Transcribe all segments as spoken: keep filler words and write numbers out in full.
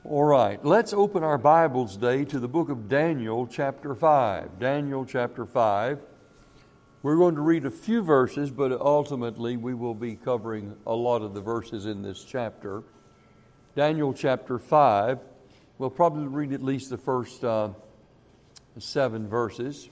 All right, let's open our Bibles today to the book of Daniel chapter five. Daniel chapter five. We're going to read a few verses, but ultimately we will be covering a lot of the verses in this chapter. Daniel chapter five. We'll probably read at least the first uh, seven verses.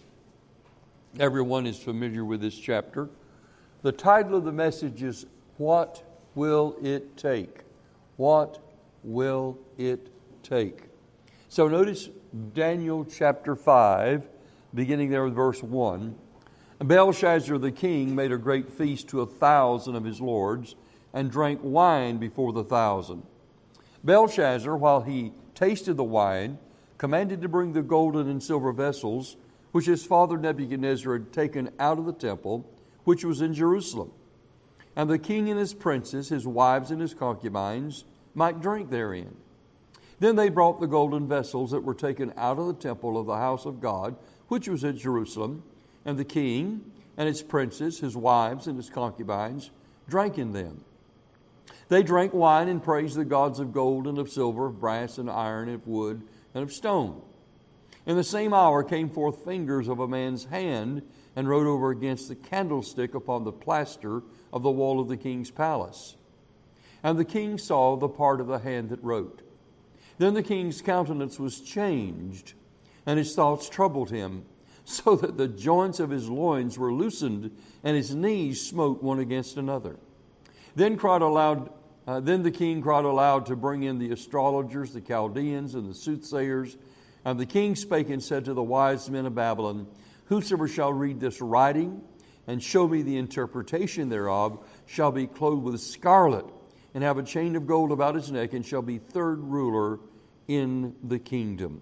Everyone is familiar with this chapter. The title of the message is, What Will It Take? What will it take? So notice Daniel chapter five, beginning there with verse one. Belshazzar the king made a great feast to a thousand of his lords, and drank wine before the thousand. Belshazzar, while he tasted the wine, commanded to bring the golden and silver vessels, which his father Nebuchadnezzar had taken out of the temple, which was in Jerusalem. And the king and his princes, his wives and his concubines, might drink therein. Then they brought the golden vessels that were taken out of the temple of the house of God, which was at Jerusalem, and the king and his princes, his wives and his concubines, drank in them. They drank wine and praised the gods of gold and of silver, of brass and iron, and of wood and of stone. In the same hour came forth fingers of a man's hand, and wrote over against the candlestick upon the plaster of the wall of the king's palace. And the king saw the part of the hand that wrote. Then the king's countenance was changed, and his thoughts troubled him, so that the joints of his loins were loosened, and his knees smote one against another. Then cried aloud. Uh, then the king cried aloud to bring in the astrologers, the Chaldeans, and the soothsayers. And the king spake and said to the wise men of Babylon, Whosoever shall read this writing, and show me the interpretation thereof, shall be clothed with scarlet, and have a chain of gold about his neck, and shall be third ruler in the kingdom.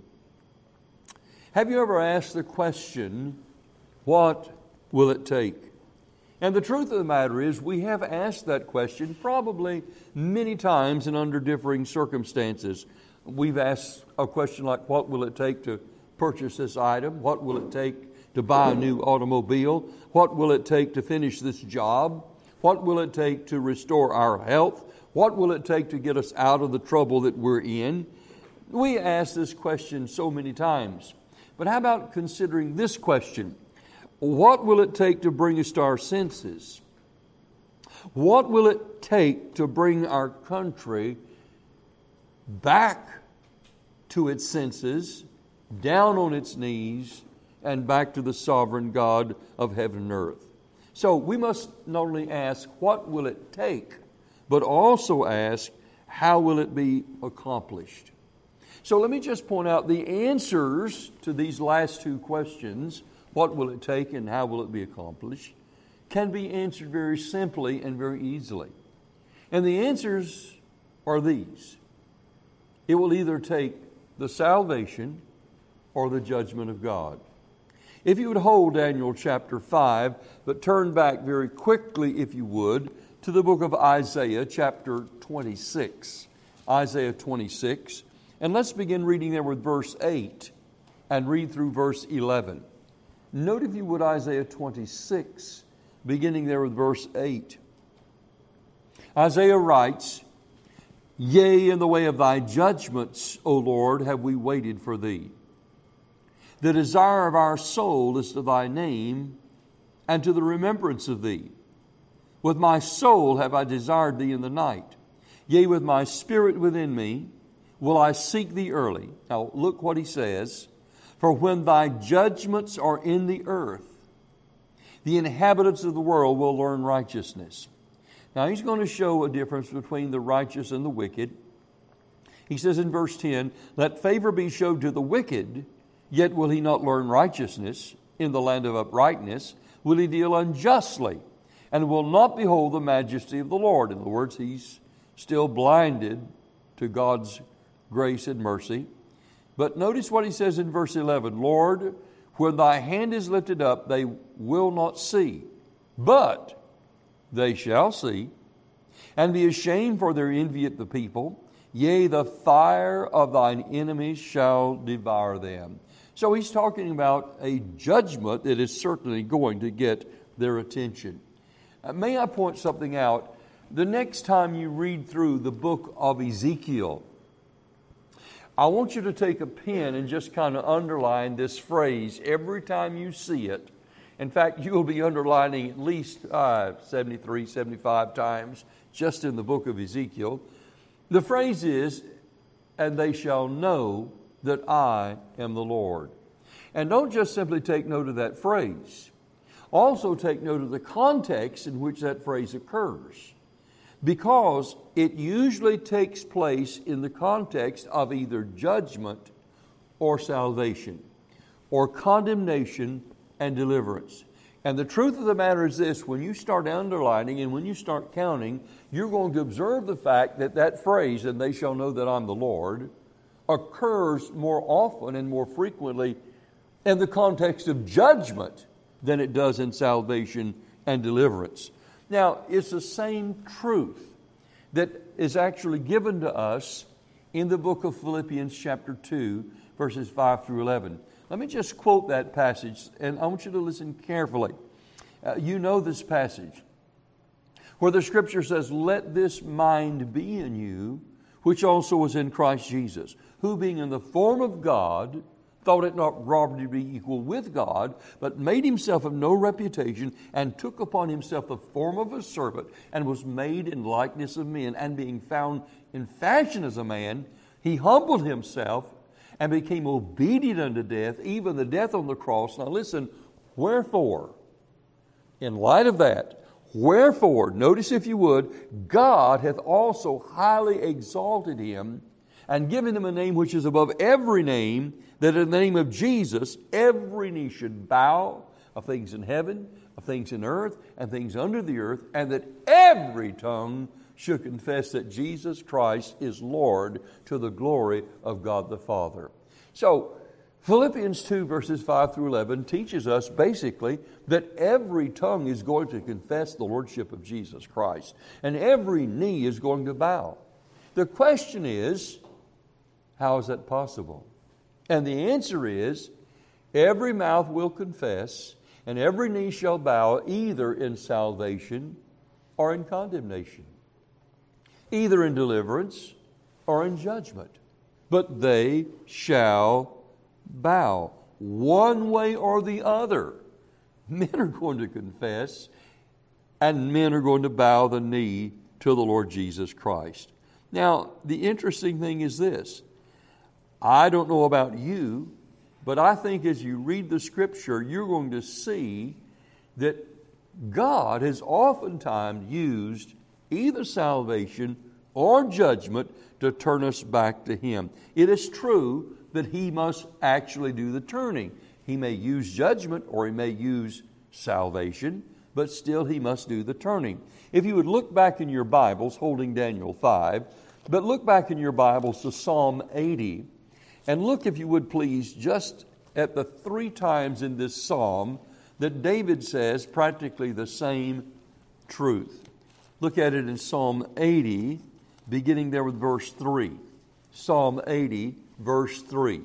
Have you ever asked the question, what will it take? And the truth of the matter is, we have asked that question probably many times and under differing circumstances. We've asked a question like, what will it take to purchase this item? What will it take to buy a new automobile? What will it take to finish this job? What will it take to restore our health? What will it take to get us out of the trouble that we're in? We ask this question so many times. But how about considering this question? What will it take to bring us to our senses? What will it take to bring our country back to its senses, down on its knees, and back to the sovereign God of heaven and earth? So we must not only ask, what will it take, but also ask, how will it be accomplished? So let me just point out the answers to these last two questions, what will it take and how will it be accomplished, can be answered very simply and very easily. And the answers are these. It will either take the salvation or the judgment of God. If you would hold Daniel chapter five, but turn back very quickly, if you would, to the book of Isaiah chapter twenty-six. Isaiah twenty-six. And let's begin reading there with verse eight and read through verse eleven. Note, if you would, Isaiah twenty-six, beginning there with verse eight. Isaiah writes, Yea, in the way of thy judgments, O Lord, have we waited for thee. The desire of our soul is to thy name and to the remembrance of thee. With my soul have I desired thee in the night. Yea, with my spirit within me will I seek thee early. Now look what he says. For when thy judgments are in the earth, the inhabitants of the world will learn righteousness. Now he's going to show a difference between the righteous and the wicked. He says in verse ten, Let favor be showed to the wicked, yet will he not learn righteousness. In the land of uprightness will he deal unjustly, and will not behold the majesty of the Lord. In other words, he's still blinded to God's grace and mercy. But notice what he says in verse eleven. Lord, when thy hand is lifted up, they will not see, but they shall see, and be ashamed for their envy at the people. Yea, the fire of thine enemies shall devour them. So he's talking about a judgment that is certainly going to get their attention. Uh, may I point something out? The next time you read through the book of Ezekiel, I want you to take a pen and just kind of underline this phrase every time you see it. In fact, you will be underlining at least uh, seventy-three, seventy-five times just in the book of Ezekiel. The phrase is, and they shall know that I am the Lord. And don't just simply take note of that phrase. Also take note of the context in which that phrase occurs, because it usually takes place in the context of either judgment or salvation, or condemnation and deliverance. And the truth of the matter is this: when you start underlining and when you start counting, you're going to observe the fact that that phrase, and they shall know that I'm the Lord, occurs more often and more frequently in the context of judgment than it does in salvation and deliverance. Now, it's the same truth that is actually given to us in the book of Philippians chapter two, verses five through eleven. Let me just quote that passage, and I want you to listen carefully. Uh, you know this passage, where the Scripture says, "Let this mind be in you, which also was in Christ Jesus, who being in the form of God, thought it not robbery to be equal with God, but made himself of no reputation, and took upon himself the form of a servant, and was made in likeness of men. And being found in fashion as a man, he humbled himself, and became obedient unto death, even the death on the cross." Now listen, wherefore, in light of that, wherefore, notice if you would, God hath also highly exalted him, and given him a name which is above every name, that in the name of Jesus every knee should bow, of things in heaven, of things in earth, and things under the earth, and that every tongue should confess that Jesus Christ is Lord, to the glory of God the Father. So, Philippians two verses five through eleven teaches us basically that every tongue is going to confess the Lordship of Jesus Christ, and every knee is going to bow. The question is, how is that possible? And the answer is, every mouth will confess, and every knee shall bow, either in salvation or in condemnation, either in deliverance or in judgment. But they shall bow, one way or the other. Men are going to confess, and men are going to bow the knee to the Lord Jesus Christ. Now, the interesting thing is this. I don't know about you, but I think as you read the Scripture, you're going to see that God has oftentimes used either salvation or judgment to turn us back to Him. It is true that He must actually do the turning. He may use judgment or He may use salvation, but still He must do the turning. If you would look back in your Bibles, holding Daniel five, but look back in your Bibles to Psalm eighty, and look, if you would please, just at the three times in this psalm that David says practically the same truth. Look at it in Psalm eighty, beginning there with verse three. Psalm eighty, verse three.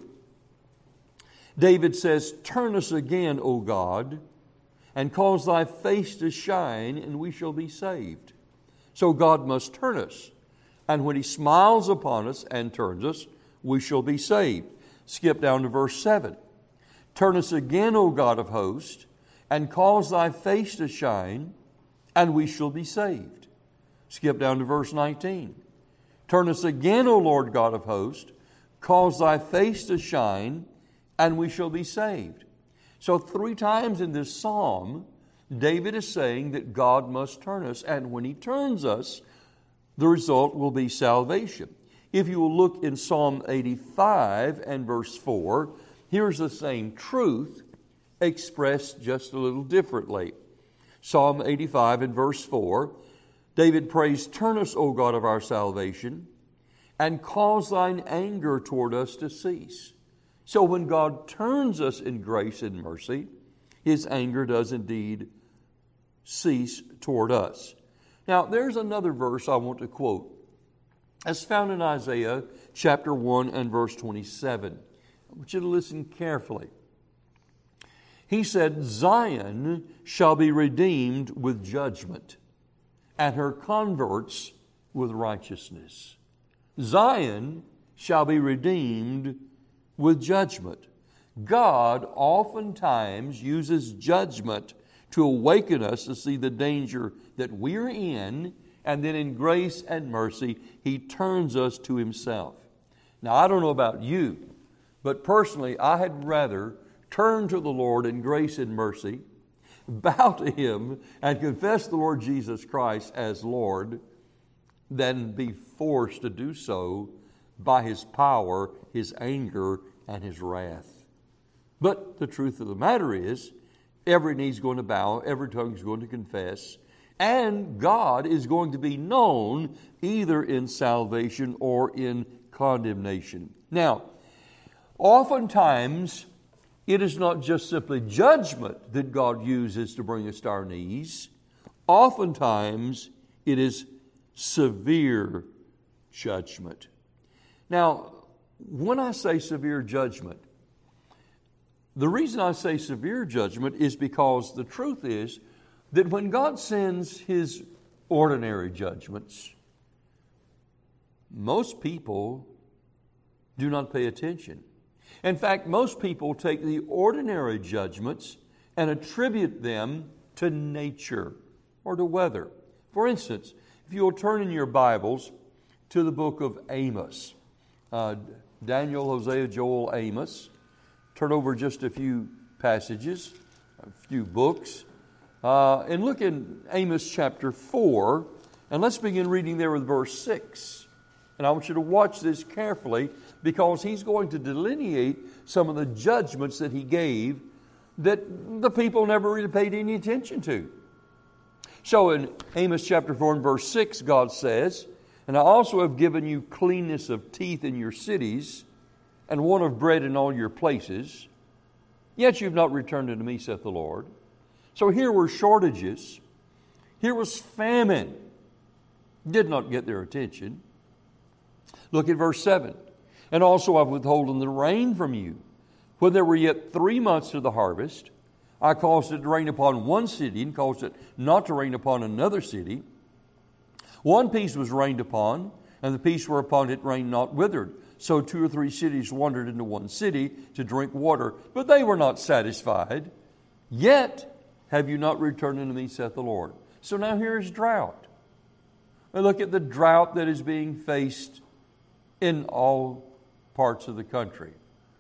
David says, "Turn us again, O God, and cause thy face to shine, and we shall be saved." So God must turn us. And when He smiles upon us and turns us, we shall be saved. Skip down to verse seven. "Turn us again, O God of hosts, and cause thy face to shine, and we shall be saved." Skip down to verse nineteen. "Turn us again, O Lord God of hosts, cause thy face to shine, and we shall be saved." So three times in this psalm, David is saying that God must turn us, and when He turns us, the result will be salvation. If you will look in Psalm eighty-five and verse four, here's the same truth expressed just a little differently. Psalm eighty-five and verse four, David prays, "Turn us, O God of our salvation, and cause thine anger toward us to cease." So when God turns us in grace and mercy, His anger does indeed cease toward us. Now, there's another verse I want to quote. It's found in Isaiah chapter one and verse twenty-seven. I want you to listen carefully. He said, "Zion shall be redeemed with judgment, and her converts with righteousness." Zion shall be redeemed with judgment. God oftentimes uses judgment to awaken us to see the danger that we're in, and then in grace and mercy, He turns us to Himself. Now, I don't know about you, but personally, I had rather turn to the Lord in grace and mercy, bow to Him, and confess the Lord Jesus Christ as Lord, than be forced to do so by His power, His anger, and His wrath. But the truth of the matter is, every knee's going to bow, every tongue's going to confess, and God is going to be known either in salvation or in condemnation. Now, oftentimes, it is not just simply judgment that God uses to bring us to our knees. Oftentimes, it is severe judgment. Now, when I say severe judgment, the reason I say severe judgment is because the truth is that when God sends His ordinary judgments, most people do not pay attention. In fact, most people take the ordinary judgments and attribute them to nature or to weather. For instance, if you'll turn in your Bibles to the book of Amos, uh, Daniel, Hosea, Joel, Amos, turn over just a few passages, a few books, uh, and look in Amos chapter four, and let's begin reading there with verse six. And I want you to watch this carefully, because he's going to delineate some of the judgments that he gave that the people never really paid any attention to. So in Amos chapter four and verse six, God says, "And I also have given you cleanness of teeth in your cities, and want of bread in all your places. Yet you've not returned unto me, saith the Lord." So here were shortages. Here was famine. Did not get their attention. Look at verse seven. "And also I've withholden the rain from you. When there were yet three months to the harvest, I caused it to rain upon one city, and caused it not to rain upon another city. One piece was rained upon, and the piece whereupon it rained not withered. So two or three cities wandered into one city to drink water, but they were not satisfied. Yet have you not returned unto me, saith the Lord." So now here is drought. And look at the drought that is being faced in all parts of the country.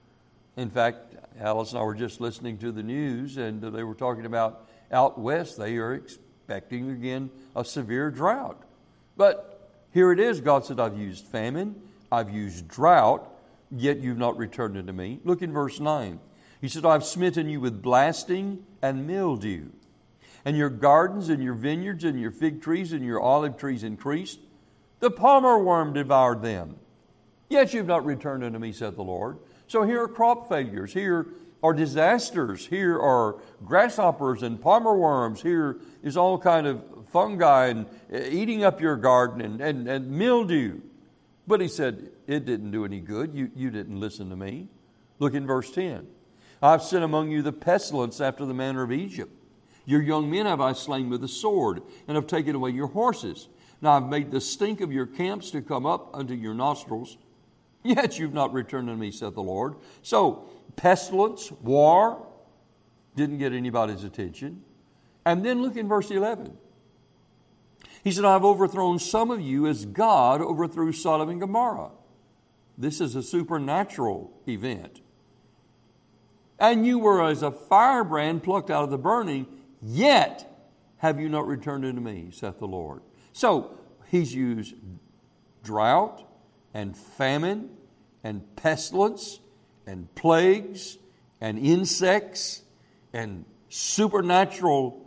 In fact, Alice and I were just listening to the news, and they were talking about out west, they are expecting again a severe drought. But here it is. God said, "I've used famine, I've used drought, yet you've not returned unto me." Look in verse nine. He said, "I've smitten you with blasting and mildew, and your gardens and your vineyards and your fig trees and your olive trees increased. The palmer worm devoured them. Yet you've not returned unto me, saith the Lord." So here are crop failures. Here are disasters. Here are grasshoppers and palmer worms. Here is all kind of fungi and eating up your garden and, and, and mildew. But he said, it didn't do any good. You, you didn't listen to me. Look in verse ten. "I've sent among you the pestilence after the manner of Egypt. Your young men have I slain with the sword, and have taken away your horses. Now I've made the stink of your camps to come up unto your nostrils. Yet you've not returned unto me, saith the Lord." So pestilence, war, didn't get anybody's attention. And then look in verse eleven. He said, "I've overthrown some of you as God overthrew Sodom and Gomorrah." This is a supernatural event. "And you were as a firebrand plucked out of the burning, yet have you not returned unto me, saith the Lord." So he's used drought and famine and pestilence and plagues and insects and supernatural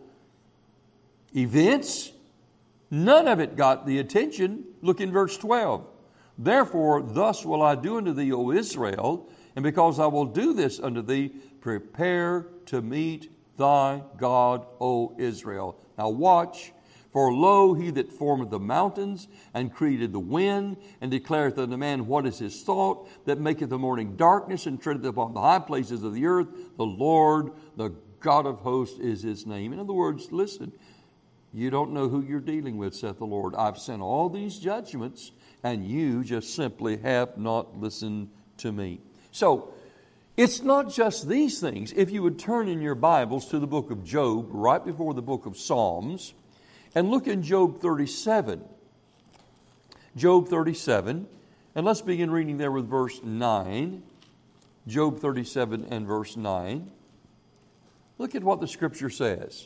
events. None of it got the attention. Look in verse twelve. "Therefore thus will I do unto thee, O Israel, and because I will do this unto thee, prepare to meet thy God, O Israel." Now watch. "For lo, he that formeth the mountains, and created the wind, and declareth unto man what is his thought, that maketh the morning darkness, and treadeth upon the high places of the earth, the Lord, the God of hosts is his name." In other words, listen, you don't know who you're dealing with, saith the Lord. I've sent all these judgments, and you just simply have not listened to me. So, it's not just these things. If you would turn in your Bibles to the book of Job, right before the book of Psalms, and look in Job thirty-seven. Job thirty-seven, and let's begin reading there with verse nine. Job thirty-seven and verse nine. Look at what the Scripture says.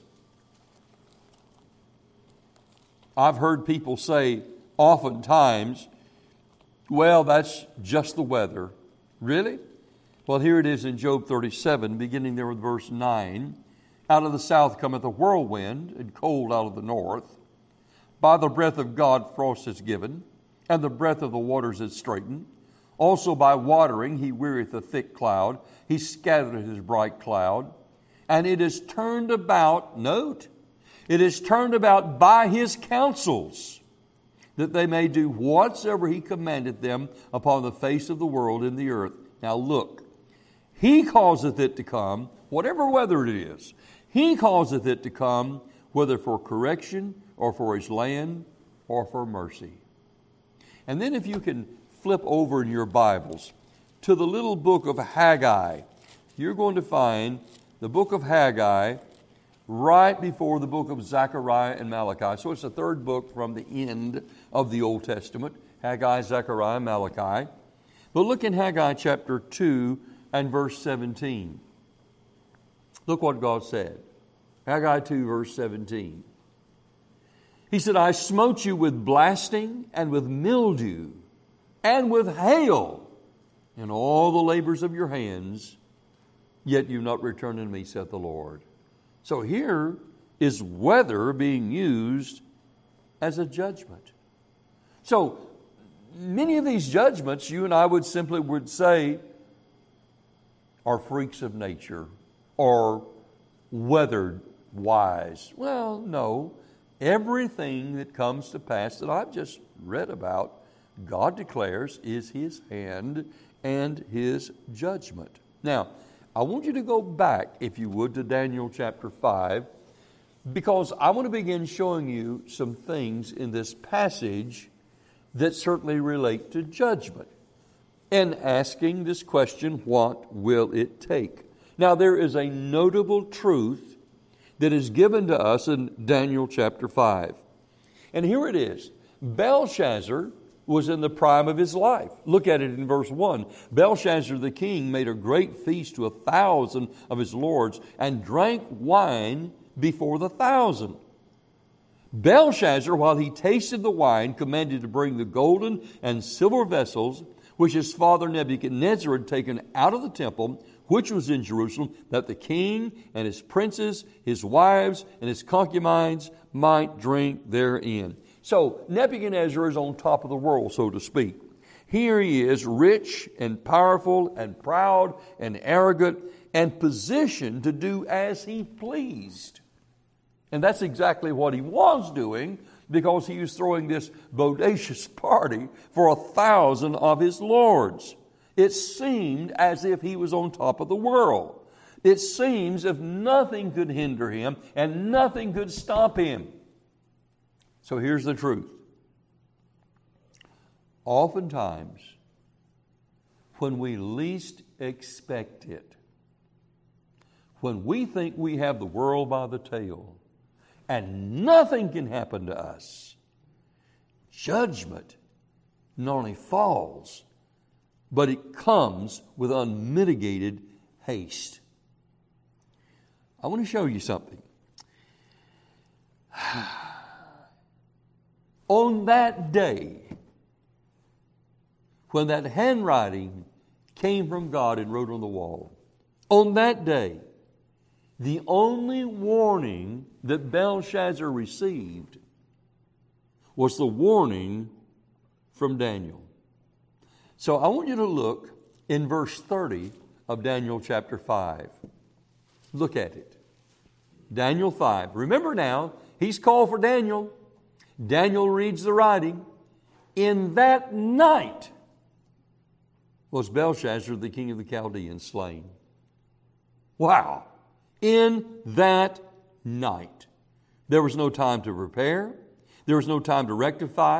I've heard people say oftentimes, well, that's just the weather. Really? Well, here it is in Job thirty-seven, beginning there with verse nine. Out of the south cometh a whirlwind, and cold out of the north. By the breath of God frost is given, and the breath of the waters is straitened. Also by watering he wearieth a thick cloud. He scattereth his bright cloud. And it is turned about, note, it is turned about by his counsels, that they may do whatsoever he commanded them upon the face of the world in the earth. Now look, he causeth it to come, whatever weather it is, he causeth it to come, whether for correction or for his land or for mercy. And then if you can flip over in your Bibles to the little book of Haggai, you're going to find the book of Haggai right before the book of Zechariah and Malachi. So it's the third book from the end of the Old Testament, Haggai, Zechariah, Malachi. But look in Haggai chapter two and verse seventeen. Look what God said. Haggai two, verse seventeen. He said, I smote you with blasting and with mildew and with hail in all the labors of your hands, yet you've not returned unto me, saith the Lord. So here is weather being used as a judgment. So many of these judgments, you and I would simply would say, are freaks of nature or weather-wise. Well, no. Everything that comes to pass that I've just read about, God declares is His hand and His judgment. Now, I want you to go back, if you would, to Daniel chapter five, because I want to begin showing you some things in this passage that certainly relate to judgment, and asking this question, what will it take? Now, there is a notable truth that is given to us in Daniel chapter five. And here it is. Belshazzar was in the prime of his life. Look at it in verse one. Belshazzar the king made a great feast to a thousand of his lords and drank wine before the thousand. Belshazzar, while he tasted the wine, commanded to bring the golden and silver vessels which his father Nebuchadnezzar had taken out of the temple, which was in Jerusalem, that the king and his princes, his wives, and his concubines might drink therein. So Nebuchadnezzar is on top of the world, so to speak. Here he is, rich and powerful and proud and arrogant and positioned to do as he pleased. And that's exactly what he was doing, because he was throwing this bodacious party for a thousand of his lords. It seemed as if he was on top of the world. It seems as if nothing could hinder him and nothing could stop him. So here's the truth. Oftentimes, when we least expect it, when we think we have the world by the tail and nothing can happen to us, judgment not only falls, but it comes with unmitigated haste. I want to show you something. On that day, when that handwriting came from God and wrote on the wall, on that day, the only warning that Belshazzar received was the warning from Daniel. So I want you to look in verse thirty of Daniel chapter five. Look at it. Daniel five. Remember now, he's called for Daniel. Daniel reads the writing. In that night was Belshazzar, the king of the Chaldeans, slain. Wow. In that night. There was no time to prepare. There was no time to rectify.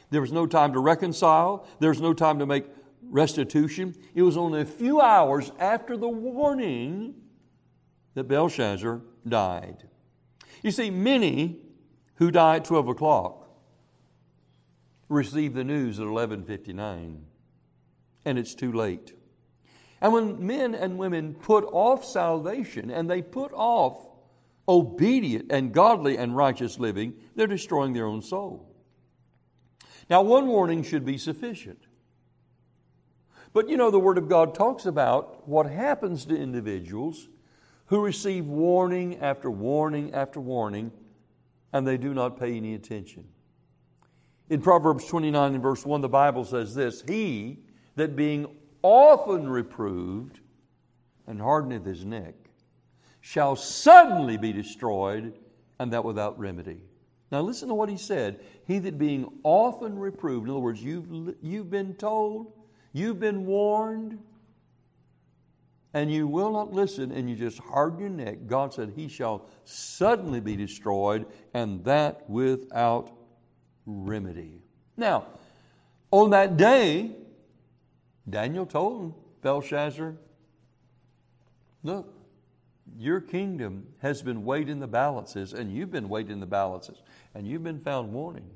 There was no time to reconcile. There was no time to make restitution. It was only a few hours after the warning that Belshazzar died. You see, many who die at twelve o'clock receive the news at eleven fifty-nine, and it's too late. And when men and women put off salvation and they put off obedient and godly and righteous living, they're destroying their own soul. Now, one warning should be sufficient. But you know, the Word of God talks about what happens to individuals who receive warning after warning after warning, and they do not pay any attention. In Proverbs twenty-nine and verse one, the Bible says this, "He that being often reproved and hardeneth his neck shall suddenly be destroyed, and that without remedy." Now listen to what he said. He that being often reproved, in other words, you've, you've been told, you've been warned, and you will not listen, and you just harden your neck. God said he shall suddenly be destroyed, and that without remedy. Now, on that day, Daniel told Belshazzar, look, your kingdom has been weighed in the balances, and you've been weighed in the balances, and you've been found wanting.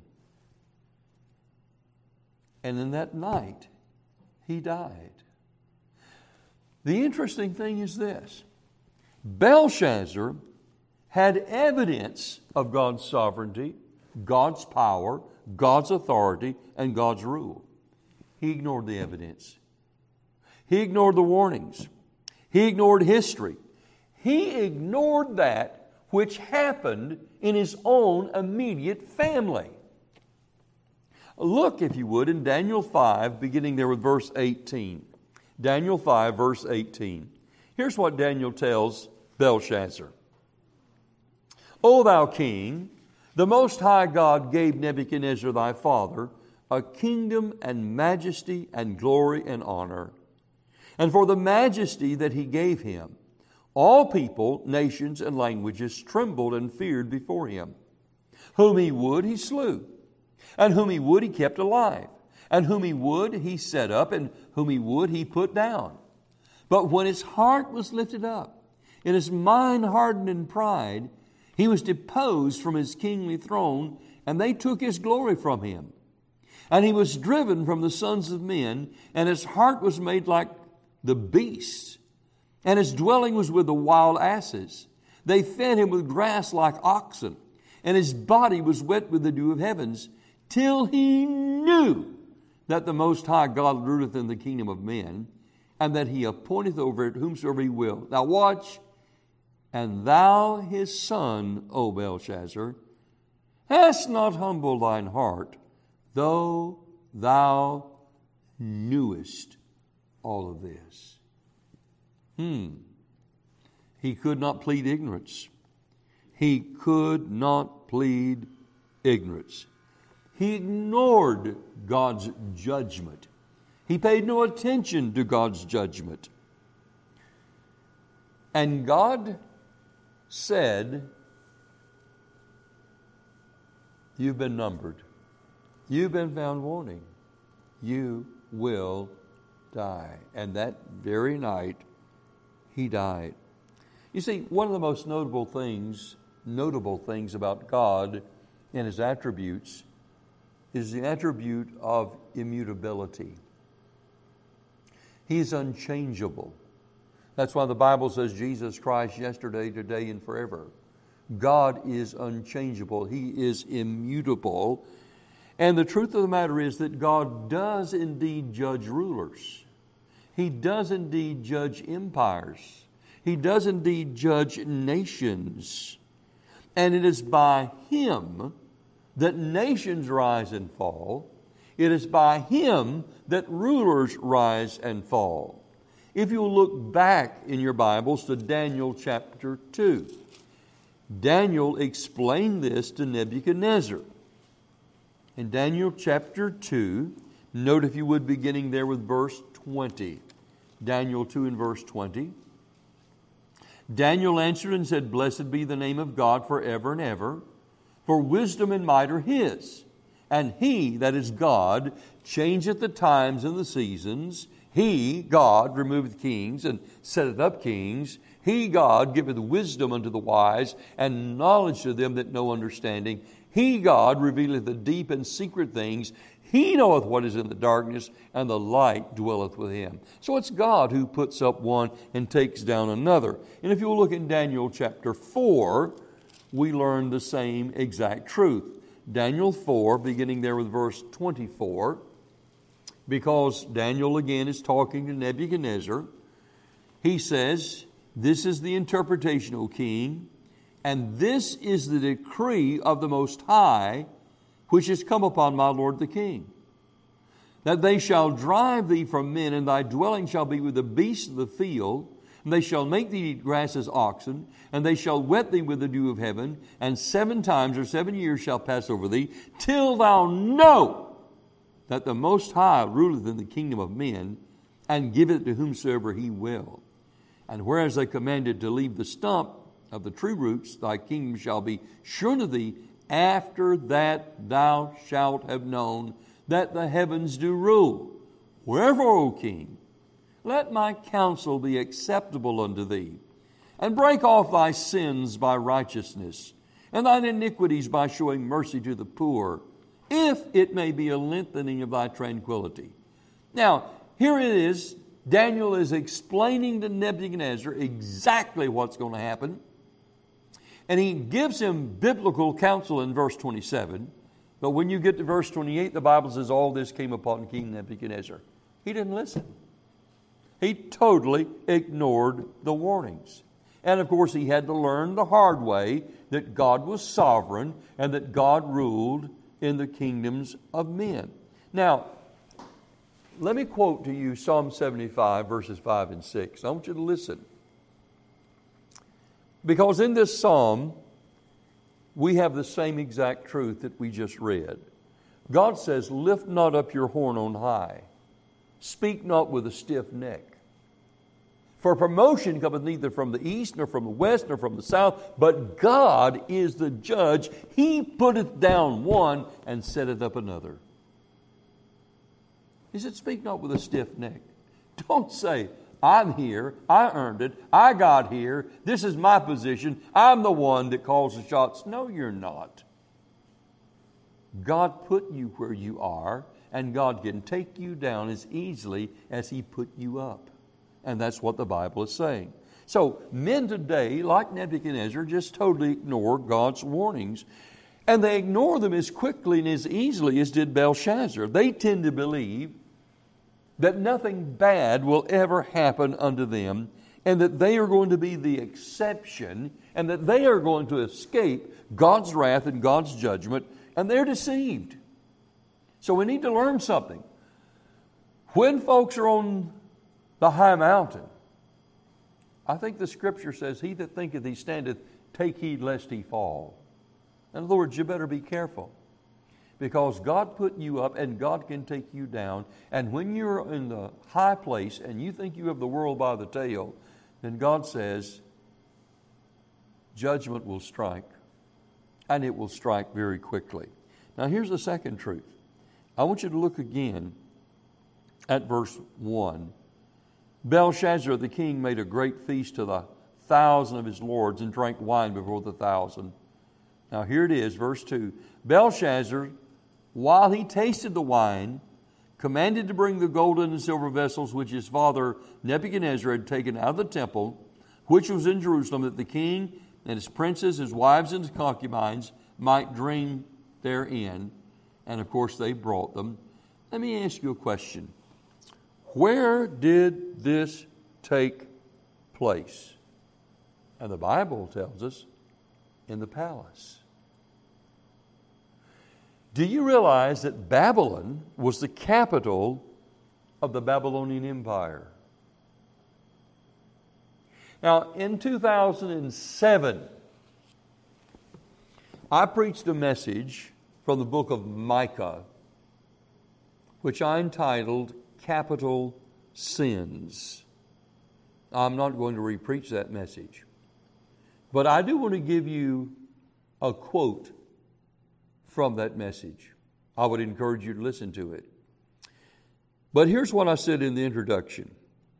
And in that night, he died. The interesting thing is this. Belshazzar had evidence of God's sovereignty, God's power, God's authority, and God's rule. He ignored the evidence. He ignored the warnings. He ignored history. He ignored that which happened in his own immediate family. Look, if you would, in Daniel five, beginning there with verse eighteen. Daniel five, verse eighteen. Here's what Daniel tells Belshazzar. "O thou king, the Most High God gave Nebuchadnezzar thy father a kingdom and majesty and glory and honor. And for the majesty that he gave him, all people, nations, and languages trembled and feared before him. Whom he would, he slew. And whom he would, he kept alive. And whom he would, he set up. And whom he would, he put down. But when his heart was lifted up, and his mind hardened in pride, he was deposed from his kingly throne, and they took his glory from him. And he was driven from the sons of men, and his heart was made like the beasts, and his dwelling was with the wild asses. They fed him with grass like oxen, and his body was wet with the dew of heavens, till he knew that the Most High God ruleth in the kingdom of men, and that he appointeth over it whomsoever he will." Now watch. "And thou his son, O Belshazzar, hast not humbled thine heart, though thou knewest all of this." Hmm. He could not plead ignorance. He could not plead ignorance. He ignored God's judgment. He paid no attention to God's judgment. And God said, "You've been numbered. You've been found wanting. You will die." And that very night, he died. You see, one of the most notable things, notable things about God and his attributes is the attribute of immutability. He is unchangeable. That's why the Bible says Jesus Christ yesterday, today, and forever. God is unchangeable. He is immutable. And the truth of the matter is that God does indeed judge rulers. He does indeed judge empires. He does indeed judge nations. And it is by Him that nations rise and fall. It is by Him that rulers rise and fall. If you'll look back in your Bibles to Daniel chapter two, Daniel explained this to Nebuchadnezzar. In Daniel chapter two, note if you would, beginning there with verse twenty. Daniel two and verse twenty. "Daniel answered and said, Blessed be the name of God forever and ever, for wisdom and might are His. And He, that is God, changeth the times and the seasons. He, God, removeth kings and setteth up kings. He, God, giveth wisdom unto the wise, and knowledge to them that know understanding. He, God, revealeth the deep and secret things. He knoweth what is in the darkness, and the light dwelleth with Him. So it's God who puts up one and takes down another. And if you will look in Daniel chapter four, we learn the same exact truth. Daniel four, beginning there with verse twenty-four, because Daniel again is talking to Nebuchadnezzar. He says, "This is the interpretation, O king, and this is the decree of the Most High, which is come upon my lord the king, that they shall drive thee from men, and thy dwelling shall be with the beasts of the field, and they shall make thee eat grass as oxen, and they shall wet thee with the dew of heaven, and seven times or seven years shall pass over thee, till thou know that the Most High ruleth in the kingdom of men, and giveth it to whomsoever He will. And whereas they commanded to leave the stump of the tree roots, thy kingdom shall be sure to thee. After that thou shalt have known that the heavens do rule. Wherefore, O king, let my counsel be acceptable unto thee, and break off thy sins by righteousness, and thine iniquities by showing mercy to the poor, if it may be a lengthening of thy tranquility." Now, here it is. Daniel is explaining to Nebuchadnezzar exactly what's going to happen. And he gives him biblical counsel in verse twenty-seven. But when you get to verse twenty-eight, the Bible says all this came upon King Nebuchadnezzar. He didn't listen. He totally ignored the warnings. And of course, he had to learn the hard way that God was sovereign and that God ruled in the kingdoms of men. Now, let me quote to you Psalm seventy-five, verses five and six. I want you to listen. Because in this psalm, we have the same exact truth that we just read. God says, "Lift not up your horn on high. Speak not with a stiff neck. For promotion cometh neither from the east, nor from the west, nor from the south, but God is the judge. He putteth down one and setteth up another." He said, "Speak not with a stiff neck." Don't say, "I'm here, I earned it, I got here, this is my position, I'm the one that calls the shots." No, you're not. God put you where you are, and God can take you down as easily as He put you up. And that's what the Bible is saying. So men today, like Nebuchadnezzar, just totally ignore God's warnings. And they ignore them as quickly and as easily as did Belshazzar. They tend to believe that nothing bad will ever happen unto them, and that they are going to be the exception, and that they are going to escape God's wrath and God's judgment, and they're deceived. So we need to learn something. When folks are on the high mountain, I think the Scripture says, "He that thinketh he standeth, take heed lest he fall." In other words, you better be careful. Because God put you up and God can take you down. And when you're in the high place and you think you have the world by the tail, then God says, judgment will strike. And it will strike very quickly. Now here's the second truth. I want you to look again at verse one. Belshazzar the king made a great feast to the thousand of his lords and drank wine before the thousand. Now here it is, verse two. Belshazzar, while he tasted the wine, commanded to bring the golden and silver vessels which his father Nebuchadnezzar had taken out of the temple, which was in Jerusalem, that the king and his princes, his wives, and his concubines might drink therein. And of course they brought them. Let me ask you a question. Where did this take place? And the Bible tells us, in the palace. Do you realize that Babylon was the capital of the Babylonian Empire? Now, in two thousand seven, I preached a message from the book of Micah, which I entitled Capital Sins. I'm not going to re-preach that message. But I do want to give you a quote from that message. I would encourage you to listen to it. But here's what I said in the introduction.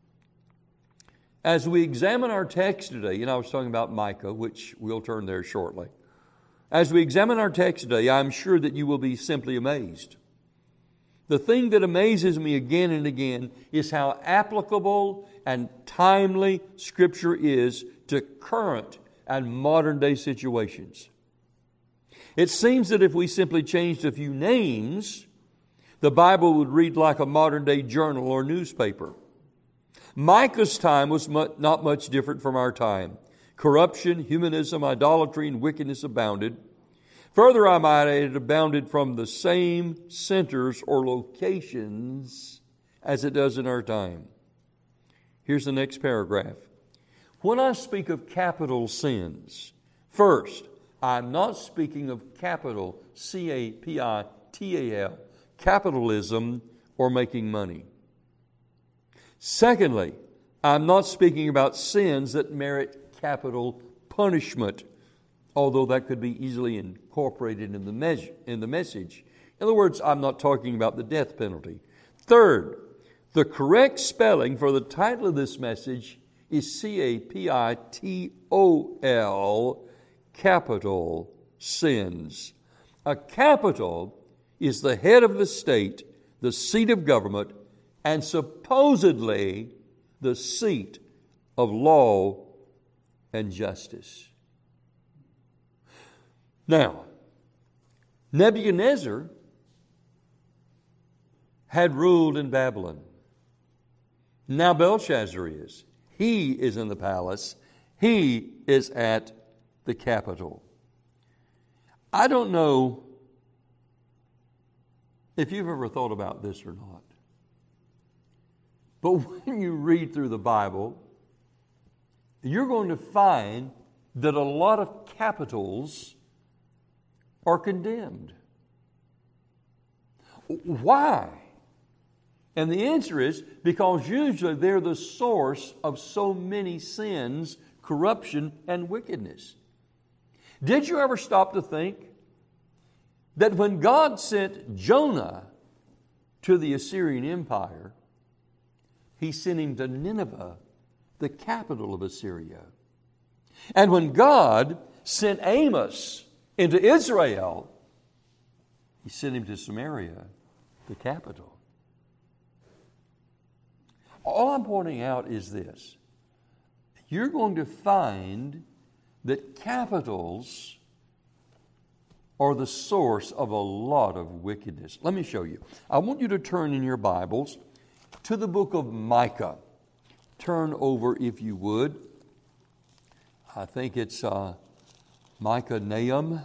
As we examine our text today, and I was talking about Micah, which we'll turn there shortly. As we examine our text today, I'm sure that you will be simply amazed. The thing that amazes me again and again is how applicable and timely Scripture is to current and modern day situations. It seems that if we simply changed a few names, the Bible would read like a modern day journal or newspaper. Micah's time was not much different from our time. Corruption, humanism, idolatry, and wickedness abounded. Further, I might add, it abounded from the same centers or locations as it does in our time. Here's the next paragraph. When I speak of capital sins, first, I'm not speaking of capital, C A P I T A L, capitalism or making money. Secondly, I'm not speaking about sins that merit capital punishment, although that could be easily incorporated in the, mes- in the message. In other words, I'm not talking about the death penalty. Third, the correct spelling for the title of this message is C A P I T O L, capital sins. A capital is the head of the state, the seat of government, and supposedly the seat of law and justice. Now, Nebuchadnezzar had ruled in Babylon. Now Belshazzar is. He is in the palace. He is at the capital. I don't know if you've ever thought about this or not. But when you read through the Bible, you're going to find that a lot of capitals are condemned. Why? And the answer is because usually they're the source of so many sins, corruption, and wickedness. Did you ever stop to think that when God sent Jonah to the Assyrian Empire, He sent him to Nineveh, the capital of Assyria? And when God sent Amos into Israel, He sent him to Samaria, the capital. All I'm pointing out is this. You're going to find that capitals are the source of a lot of wickedness. Let me show you. I want you to turn in your Bibles to the book of Micah. Turn over, if you would. I think it's uh, Micah Nahum.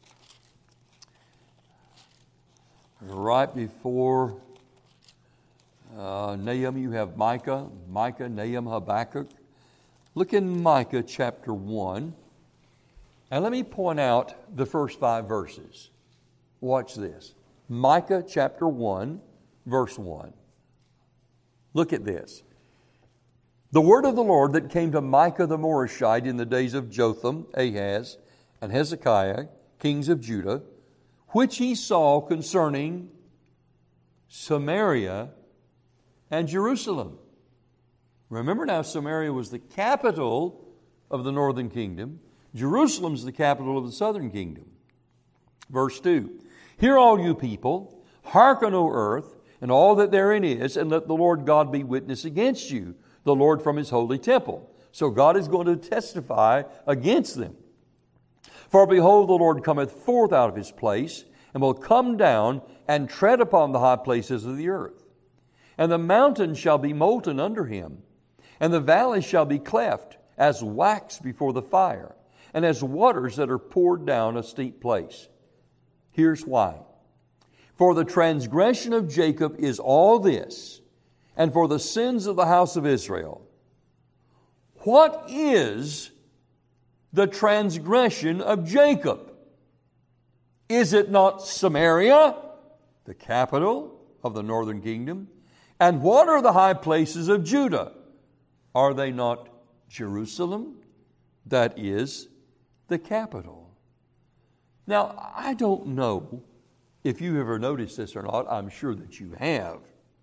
Right before uh, Nahum, you have Micah, Micah, Nahum, Habakkuk. Look in Micah chapter one. And let me point out the first five verses. Watch this. Micah chapter one, verse one. Look at this. The word of the Lord that came to Micah the Morashite in the days of Jotham, Ahaz, and Hezekiah, kings of Judah, which he saw concerning Samaria and Jerusalem. Remember now, Samaria was the capital of the northern kingdom. Jerusalem's the capital of the southern kingdom. Verse two. Hear all you people, hearken, O earth, and all that therein is, and let the Lord God be witness against you, the Lord from His holy temple. So God is going to testify against them. For behold, the Lord cometh forth out of His place, and will come down and tread upon the high places of the earth. And the mountains shall be molten under Him, and the valleys shall be cleft as wax before the fire, and as waters that are poured down a steep place. Here's why. For the transgression of Jacob is all this, and for the sins of the house of Israel. What is the transgression of Jacob? Is it not Samaria, the capital of the northern kingdom? And what are the high places of Judah? Are they not Jerusalem? That is the capital. Now, I don't know If you ever noticed this or not, I'm sure that you have.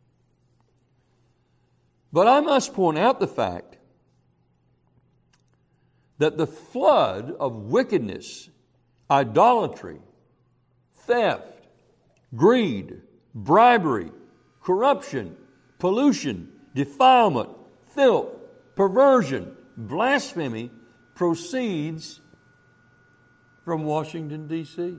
But I must point out the fact that the flood of wickedness, idolatry, theft, greed, bribery, corruption, pollution, defilement, filth, perversion, blasphemy proceeds from Washington, D C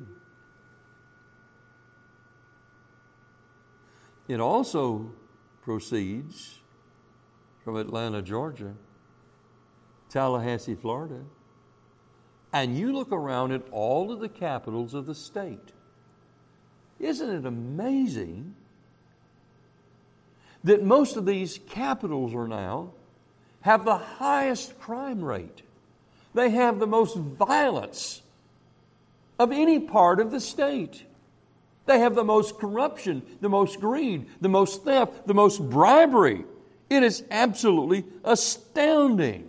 It also proceeds from Atlanta, Georgia, Tallahassee, Florida. And you look around at all of the capitals of the state. Isn't it amazing that most of these capitals are now have the highest crime rate? They have the most violence of any part of the state. They have the most corruption, the most greed, the most theft, the most bribery. It is absolutely astounding.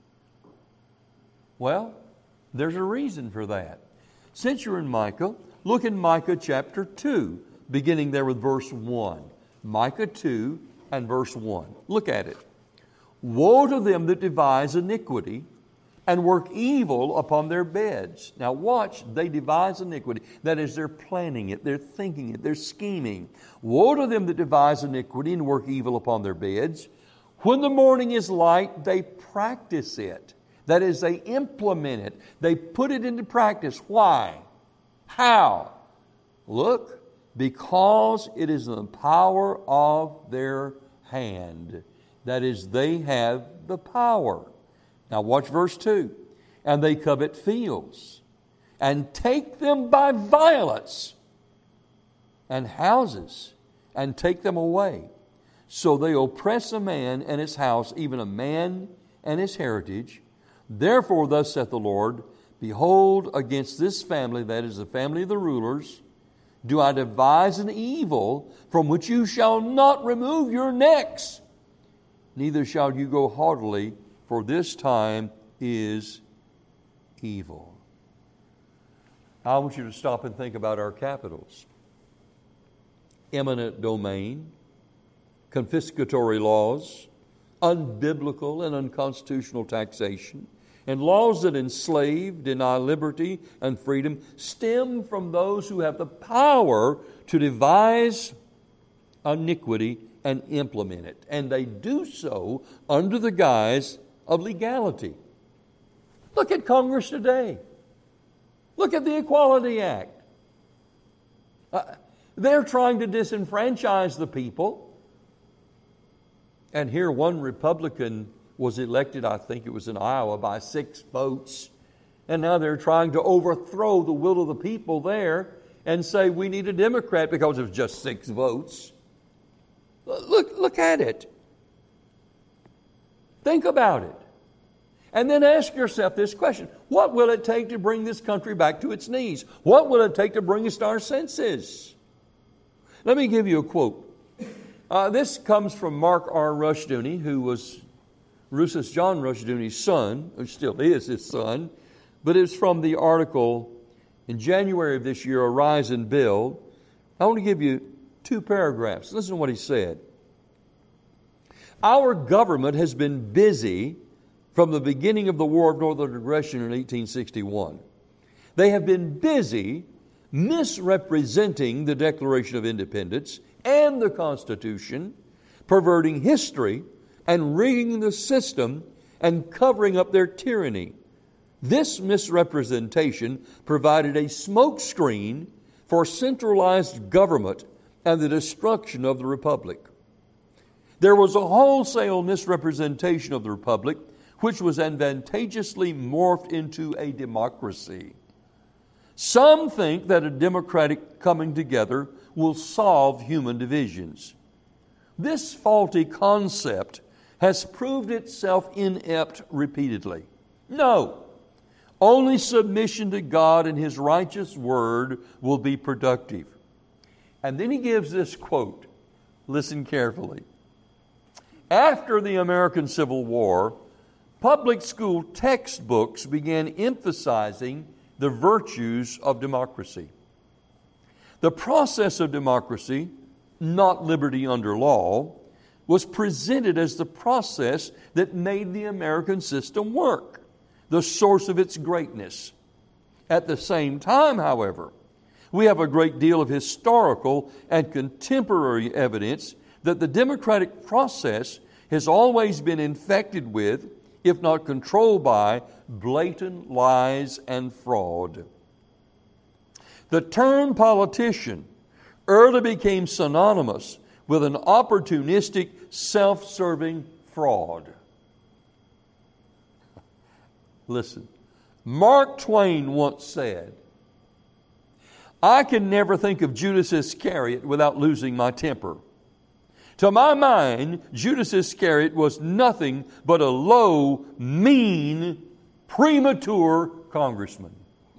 Well, there's a reason for that. Since you're in Micah, look in Micah chapter two, beginning there with verse one. Micah two and verse one. Look at it. Woe to them that devise iniquity and work evil upon their beds. Now watch, they devise iniquity. That is, they're planning it, they're thinking it, they're scheming. Woe to them that devise iniquity and work evil upon their beds. When the morning is light, they practice it. That is, they implement it. They put it into practice. Why? How? Look, because it is in the power of their hand. That is, they have the power. Now watch verse two. And they covet fields, and take them by violence, and houses, and take them away. So they oppress a man and his house, even a man and his heritage. Therefore, thus saith the Lord, behold, against this family, that is the family of the rulers, do I devise an evil from which you shall not remove your necks, neither shall you go haughtily, for this time is evil. I want you to stop and think about our capitals. Eminent domain, confiscatory laws, unbiblical and unconstitutional taxation, and laws that enslave, deny liberty and freedom stem from those who have the power to devise iniquity and implement it. And they do so under the guise of legality. Look at Congress today. Look at the Equality Act. Uh, they're trying to disenfranchise the people. And here one Republican was elected, I think it was in Iowa, by six votes. And now they're trying to overthrow the will of the people there and say we need a Democrat because of just six votes. Look, look at it. Think about it. And then ask yourself this question. What will it take to bring this country back to its knees? What will it take to bring us to our senses? Let me give you a quote. Uh, this comes from Mark R. Rushdoony, who was Rousas John Rushdoony's son, who still is his son. But it's from the article in January of this year, Arise and Build. I want to give you two paragraphs. Listen to what he said. Our government has been busy from the beginning of the War of Northern Aggression in eighteen sixty-one. They have been busy misrepresenting the Declaration of Independence and the Constitution, perverting history and rigging the system and covering up their tyranny. This misrepresentation provided a smokescreen for centralized government and the destruction of the Republic. There was a wholesale misrepresentation of the Republic, which was advantageously morphed into a democracy. Some think that a democratic coming together will solve human divisions. This faulty concept has proved itself inept repeatedly. No, only submission to God and His righteous word will be productive. And then he gives this quote. Listen carefully. After the American Civil War, public school textbooks began emphasizing the virtues of democracy. The The process of democracy, not liberty under law, was presented as the process that made the American system work, the source of its greatness. At the same time, however, we have a great deal of historical and contemporary evidence that the democratic process has always been infected with, if not controlled by, blatant lies and fraud. The term politician early became synonymous with an opportunistic, self-serving fraud. Listen, Mark Twain once said, "I can never think of Judas Iscariot without losing my temper. To my mind, Judas Iscariot was nothing but a low, mean, premature congressman."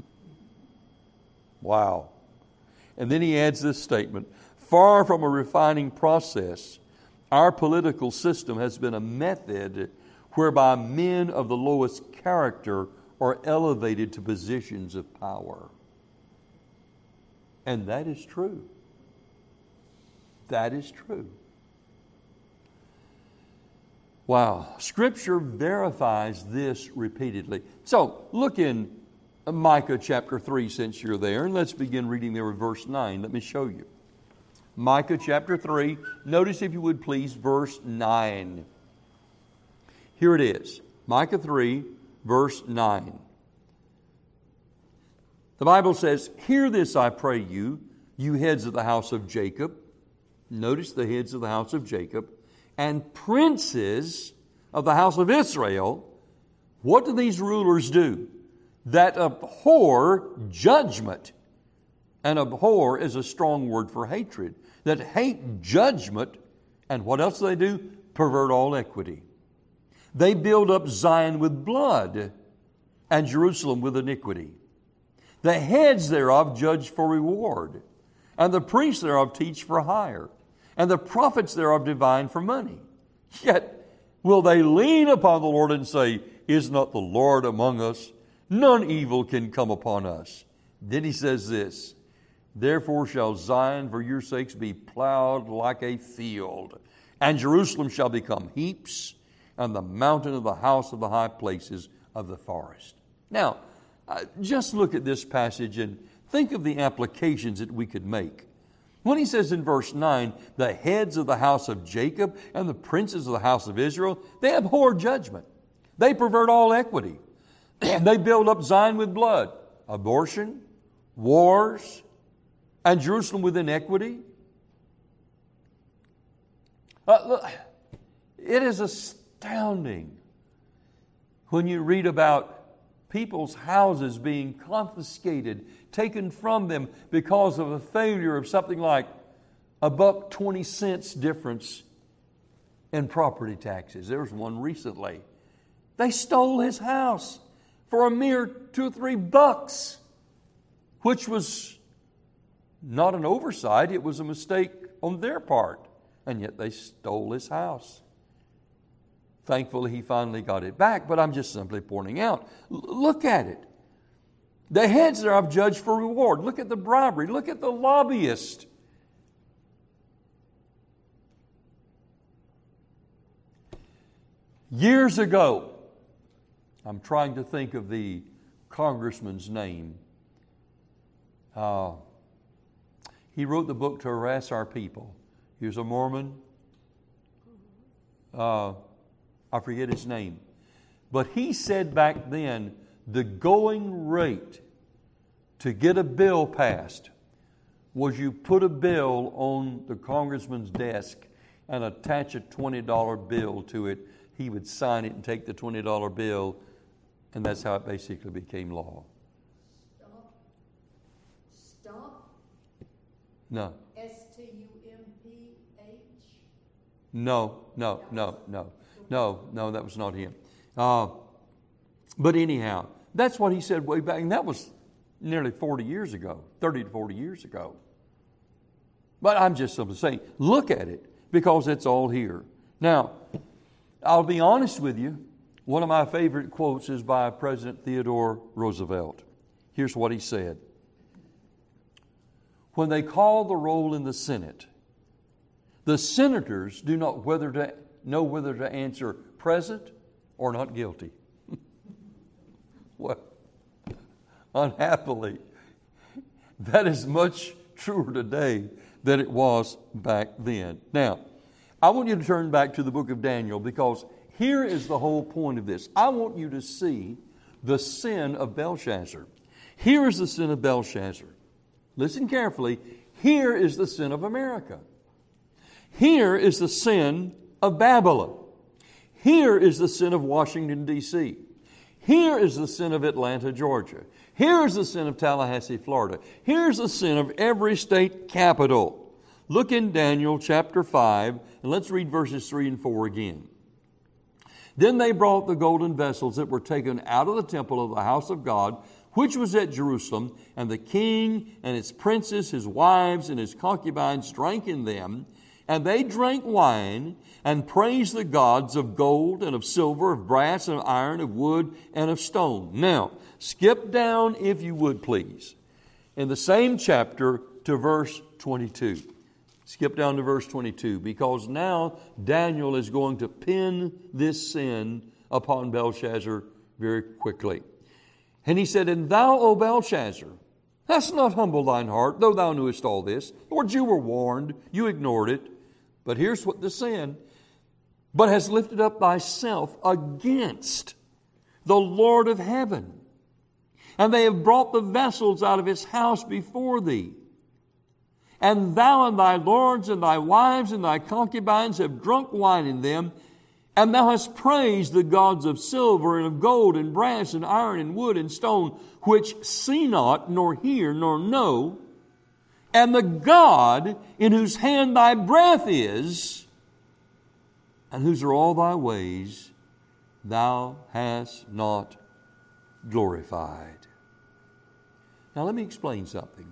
Wow. And then he adds this statement, "Far from a refining process, our political system has been a method whereby men of the lowest character are elevated to positions of power." And that is true. That is true. Wow. Scripture verifies this repeatedly. So, look in Micah chapter three since you're there, and let's begin reading there with verse nine. Let me show you. Micah chapter three, notice if you would please verse nine. Here it is. Micah three, verse nine. The Bible says, "Hear this, I pray you, you heads of the house of Jacob." Notice the heads of the house of Jacob. "And princes of the house of Israel." What do these rulers do? "That abhor judgment." And abhor is a strong word for hatred. That hate judgment. And what else do they do? Pervert all equity. They build up Zion with blood and Jerusalem with iniquity. The heads thereof judge for reward, and the priests thereof teach for hire, and the prophets thereof divine for money. Yet will they lean upon the Lord and say, "Is not the Lord among us? None evil can come upon us." Then he says this, "Therefore shall Zion for your sakes be plowed like a field, and Jerusalem shall become heaps, and the mountain of the house of the high places of the forest." Now, uh, just look at this passage and think of the applications that we could make. When he says in verse nine, "The heads of the house of Jacob and the princes of the house of Israel," they abhor judgment. They pervert all equity. They build up Zion with blood, abortion, wars, and Jerusalem with inequity. Uh, look, it is astounding when you read about people's houses being confiscated, taken from them because of a failure of something like a buck twenty cents difference in property taxes. There was one recently. They stole his house for a mere two or three bucks, which was not an oversight. It was a mistake on their part. And yet they stole his house. Thankfully, he finally got it back, but I'm just simply pointing out. L- look at it. The heads thereof judge for reward. Look at the bribery. Look at the lobbyist. Years ago, I'm trying to think of the congressman's name. Uh, he wrote the book To Harass Our People. He was a Mormon. Uh, I forget his name. But he said back then, the going rate to get a bill passed was you put a bill on the congressman's desk and attach a twenty dollar bill to it. He would sign it and take the twenty dollar bill, and that's how it basically became law. Stop. Stop. No. S T U M P H? No, no, no, no. No, no, that was not him. Uh, but anyhow, that's what he said way back, and that was nearly forty years ago, thirty to forty years ago. But I'm just simply saying, look at it, because it's all here. Now, I'll be honest with you, one of my favorite quotes is by President Theodore Roosevelt. Here's what he said. when they call the roll in the Senate, the senators do not whether to know whether to answer present or not guilty. Well, unhappily, that is much truer today than it was back then. Now, I want you to turn back to the book of Daniel, because here is the whole point of this. I want you to see the sin of Belshazzar. Here is the sin of Belshazzar. Listen carefully. Here is the sin of America. Here is the sin of Babylon. Here is the sin of Washington, D C Here is the sin of Atlanta, Georgia. Here's the sin of Tallahassee, Florida. Here's the sin of every state capital. Look in Daniel chapter five, and let's read verses three and four again. Then they brought the golden vessels that were taken out of the temple of the house of God, which was at Jerusalem, and the king and his princes, his wives, and his concubines drank in them. And they drank wine and praised the gods of gold and of silver, of brass and of iron, of wood and of stone. Now, skip down, if you would, please, in the same chapter to verse twenty-two. Skip down to verse twenty-two, because now Daniel is going to pin this sin upon Belshazzar very quickly. And he said, And thou, O Belshazzar, hast not humbled thine heart, though thou knewest all this. Lord, you were warned, you ignored it. But here's what the sin, but hast lifted up thyself against the Lord of heaven. And they have brought the vessels out of his house before thee. And thou and thy lords and thy wives and thy concubines have drunk wine in them. And thou hast praised the gods of silver and of gold and brass and iron and wood and stone, which see not, nor hear, nor know. And the God in whose hand thy breath is, and whose are all thy ways, thou hast not glorified. Now let me explain something.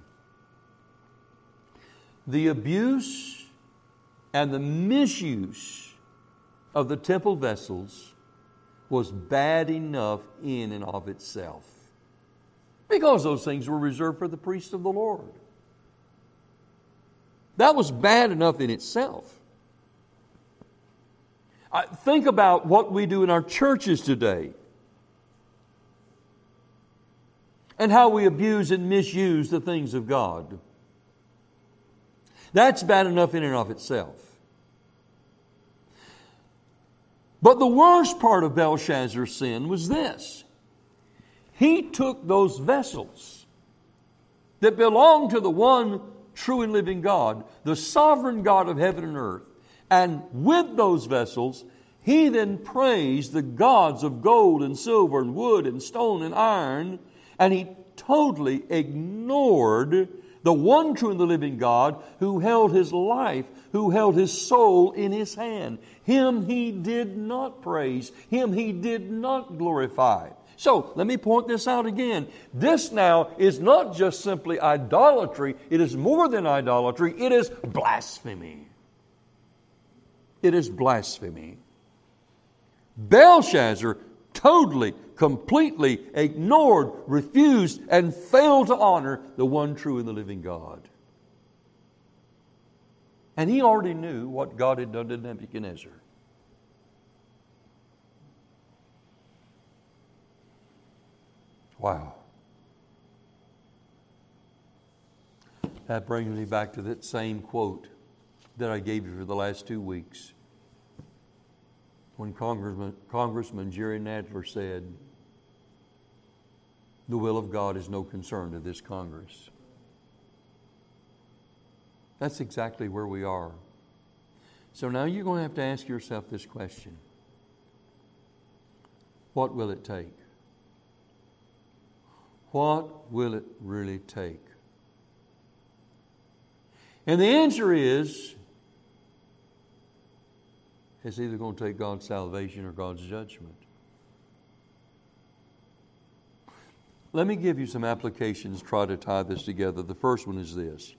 The abuse and the misuse of the temple vessels was bad enough in and of itself, because those things were reserved for the priests of the Lord. That was bad enough in itself. I think about what we do in our churches today, and how we abuse and misuse the things of God. That's bad enough in and of itself. But the worst part of Belshazzar's sin was this. He took those vessels that belonged to the one true and living God, the sovereign God of heaven and earth, and with those vessels, he then praised the gods of gold and silver and wood and stone and iron, and he totally ignored the one true and the living God who held his life, who held his soul in his hand. Him he did not praise. Him he did not glorify. So, let me point this out again. This now is not just simply idolatry. It is more than idolatry. It is blasphemy. It is blasphemy. Belshazzar totally, completely ignored, refused, and failed to honor the one true and the living God. And he already knew what God had done to Nebuchadnezzar. Wow. That brings me back to that same quote that I gave you for the last two weeks. When Congressman, Congressman Jerry Nadler said, the will of God is no concern to this Congress. That's exactly where we are. So now you're going to have to ask yourself this question. What will it take? What will it really take? And the answer is, it's either going to take God's salvation or God's judgment. Let me give you some applications, try to tie this together. The first one is this.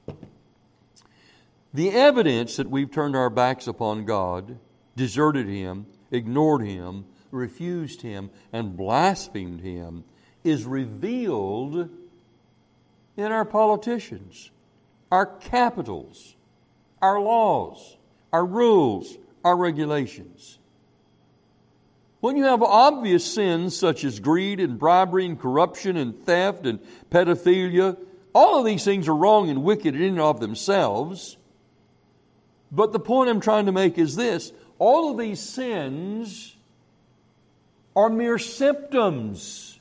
The evidence that we've turned our backs upon God, deserted Him, ignored Him, refused Him, and blasphemed Him is revealed in our politicians. our capitals, our laws, our rules, our regulations. When you have obvious sins such as greed and bribery and corruption and theft and pedophilia, all of these things are wrong and wicked in and of themselves. But the point I'm trying to make is this: all of these sins are mere symptoms.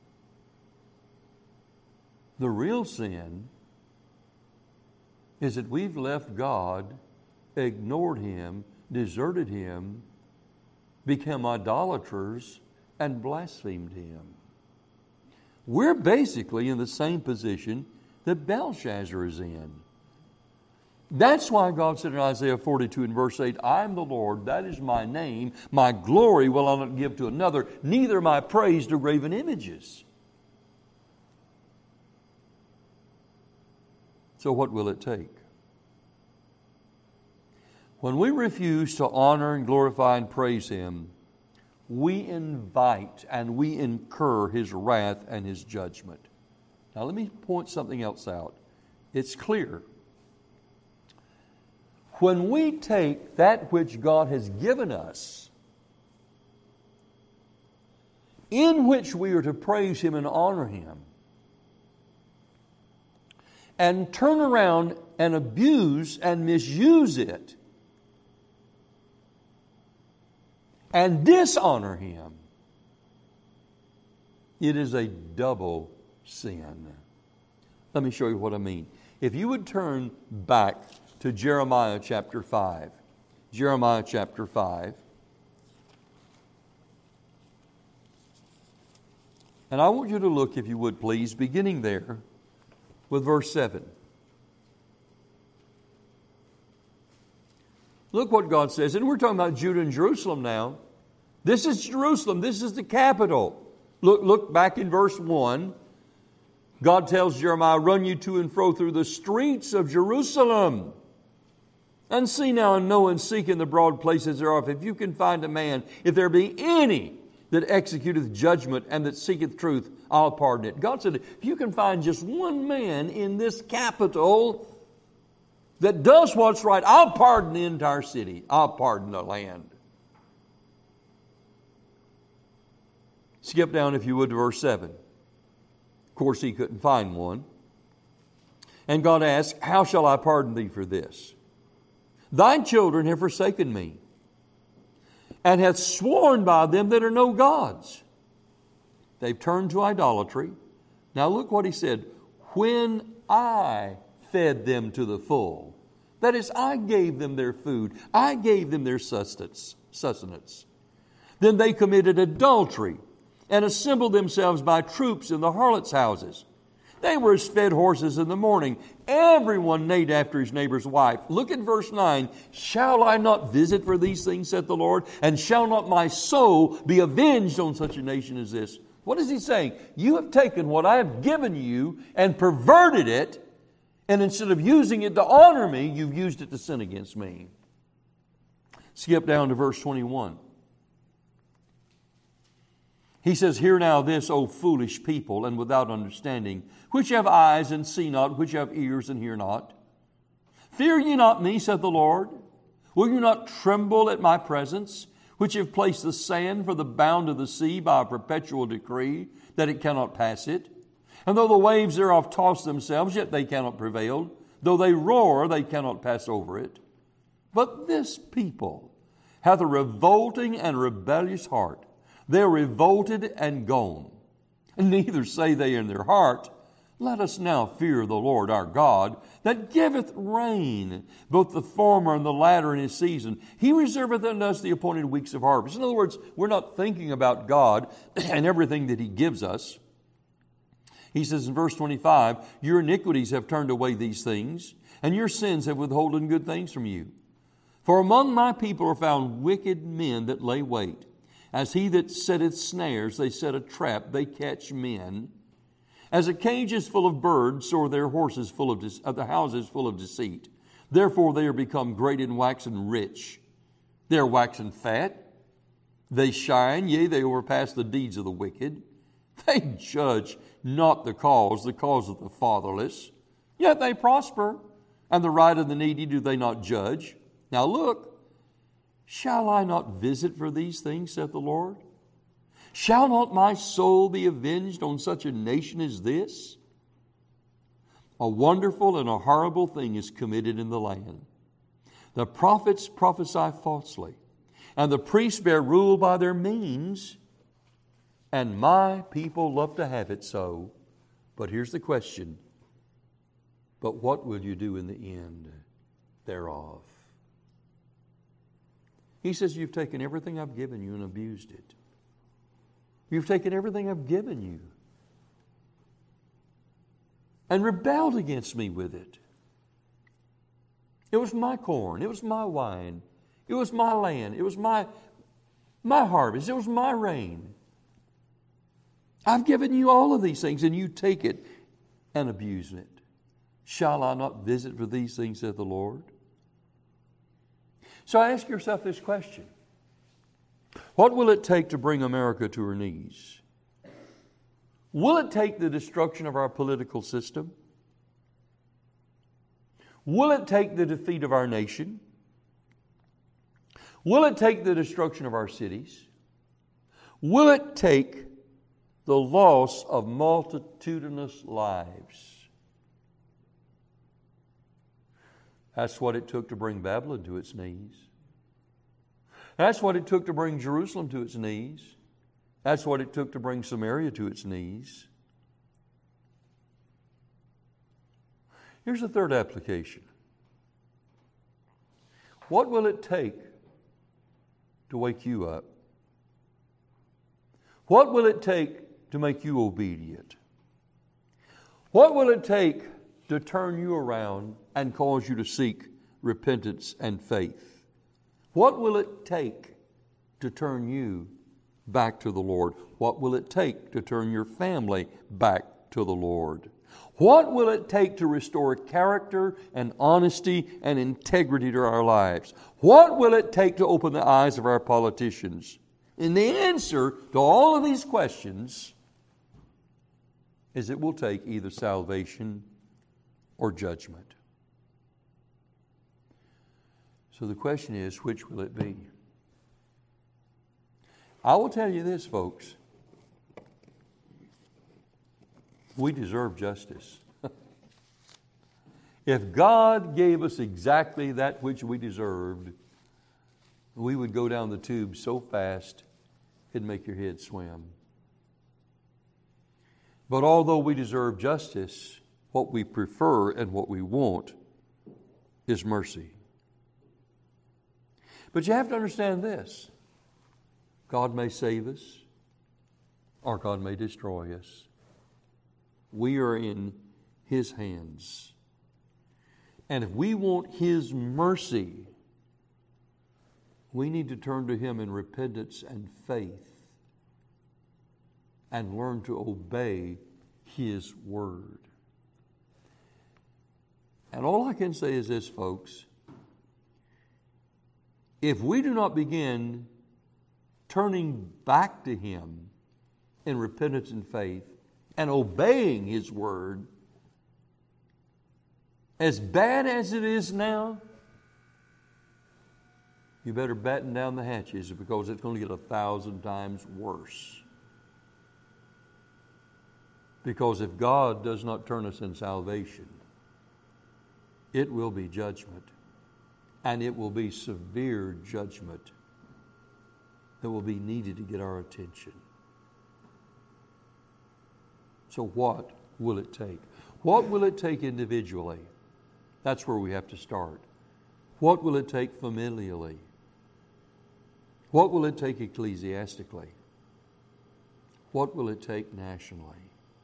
The real sin is that we've left God, ignored Him, deserted Him, become idolaters, and blasphemed Him. We're basically in the same position that Belshazzar is in. That's why God said in Isaiah forty-two and verse eight, I am the Lord, that is my name, my glory will I not give to another, neither my praise to graven images. So what will it take? When we refuse to honor and glorify and praise Him, we invite and we incur His wrath and His judgment. Now let me point something else out. It's clear. When we take that which God has given us, in which we are to praise Him and honor Him, and turn around and abuse and misuse it, and dishonor Him, it is a double sin. Let me show you what I mean. If you would turn back to Jeremiah chapter five. Jeremiah chapter five. And I want you to look, if you would please, beginning there with verse seven. Look what God says. And we're talking about Judah and Jerusalem now. This is Jerusalem. This is the capital. Look, look back in verse one. God tells Jeremiah, run you to and fro through the streets of Jerusalem. And see now and know and seek in the broad places thereof, if you can find a man, if there be any that executeth judgment and that seeketh truth, I'll pardon it. God said, if you can find just one man in this capital that does what's right, I'll pardon the entire city. I'll pardon the land. Skip down, if you would, to verse seven. Of course, he couldn't find one. And God asked, how shall I pardon thee for this? Thy children have forsaken me, and hath sworn by them that are no gods. They've turned to idolatry. Now look what he said. When I fed them to the full. That is, I gave them their food. I gave them their sustenance. sustenance. Then they committed adultery and assembled themselves by troops in the harlots' houses. They were as fed horses in the morning. Everyone neighed after his neighbor's wife. Look at verse nine. Shall I not visit for these things, saith the Lord? And shall not my soul be avenged on such a nation as this? What is he saying? You have taken what I have given you and perverted it, and instead of using it to honor me, you've used it to sin against me. Skip down to verse twenty-one. He says, hear now this, O foolish people, and without understanding, which have eyes and see not, which have ears and hear not. Fear ye not me, saith the Lord. Will you not tremble at my presence, which have placed the sand for the bound of the sea by a perpetual decree, that it cannot pass it? And though the waves thereof toss themselves, yet they cannot prevail. Though they roar, they cannot pass over it. But this people hath a revolting and rebellious heart. They are revolted and gone. And neither say they in their heart, let us now fear the Lord our God, that giveth rain, both the former and the latter in his season. He reserveth unto us the appointed weeks of harvest. In other words, we're not thinking about God and everything that He gives us. He says in verse twenty-five, your iniquities have turned away these things, and your sins have withholden good things from you. For among my people are found wicked men that lay wait. As he that setteth snares, they set a trap, they catch men. As a cage is full of birds, so are their horses full of de- uh, the houses full of deceit. Therefore they are become great and waxen rich. They are waxen fat. They shine, yea, they overpass the deeds of the wicked. They judge not the cause, the cause of the fatherless. Yet they prosper. And the right of the needy do they not judge? Now look, shall I not visit for these things, saith the Lord? Shall not my soul be avenged on such a nation as this? A wonderful and a horrible thing is committed in the land. The prophets prophesy falsely, and the priests bear rule by their means, and my people love to have it so. But here's the question. But what will you do in the end thereof? He says, you've taken everything I've given you and abused it. You've taken everything I've given you and rebelled against me with it. It was my corn. It was my wine. It was my land. It was my, my harvest. It was my rain. I've given you all of these things, and you take it and abuse it. Shall I not visit for these things, saith the Lord? So ask yourself this question. What will it take to bring America to her knees? Will it take the destruction of our political system? Will it take the defeat of our nation? Will it take the destruction of our cities? Will it take the loss of multitudinous lives? That's what it took to bring Babylon to its knees. That's what it took to bring Jerusalem to its knees. That's what it took to bring Samaria to its knees. Here's the third application. What will it take to wake you up? What will it take to make you obedient? What will it take to turn you around and cause you to seek repentance and faith? What will it take to turn you back to the Lord? What will it take to turn your family back to the Lord? What will it take to restore character and honesty and integrity to our lives? What will it take to open the eyes of our politicians? And the answer to all of these questions is it will take either salvation or judgment. So the question is, which will it be? I will tell you this, folks. We deserve justice. If God gave us exactly that which we deserved, we would go down the tube so fast it'd make your head swim. But although we deserve justice, what we prefer and what we want is mercy. But you have to understand this. God may save us, or God may destroy us. We are in His hands. And if we want His mercy, we need to turn to Him in repentance and faith and learn to obey His Word. And all I can say is this, folks. If we do not begin turning back to Him in repentance and faith and obeying His Word, as bad as it is now, you better batten down the hatches because it's going to get a thousand times worse. Because if God does not turn us in salvation, it will be judgment. And it will be severe judgment that will be needed to get our attention. So what will it take? What will it take individually? That's where we have to start. What will it take familially? What will it take ecclesiastically? What will it take nationally?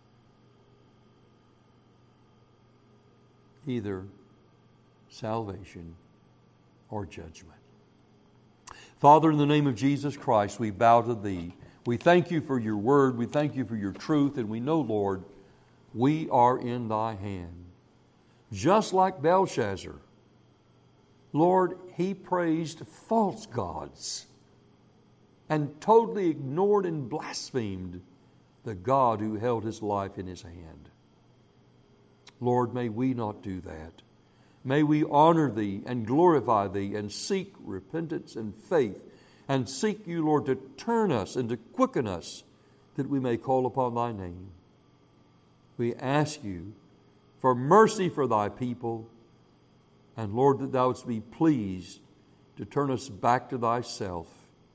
Either salvation or judgment. Father, in the name of Jesus Christ, we bow to Thee. We thank You for Your Word. We thank You for Your truth. And we know, Lord, we are in Thy hand. Just like Belshazzar, Lord, he praised false gods and totally ignored and blasphemed the God who held his life in His hand. Lord, may we not do that. May we honor Thee and glorify Thee and seek repentance and faith and seek You, Lord, to turn us and to quicken us that we may call upon Thy name. We ask You for mercy for Thy people, and Lord, that Thou wouldst be pleased to turn us back to Thyself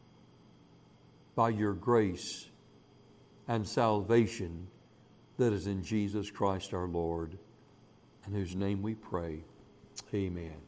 by Your grace and salvation that is in Jesus Christ our Lord, in whose name we pray. Amen.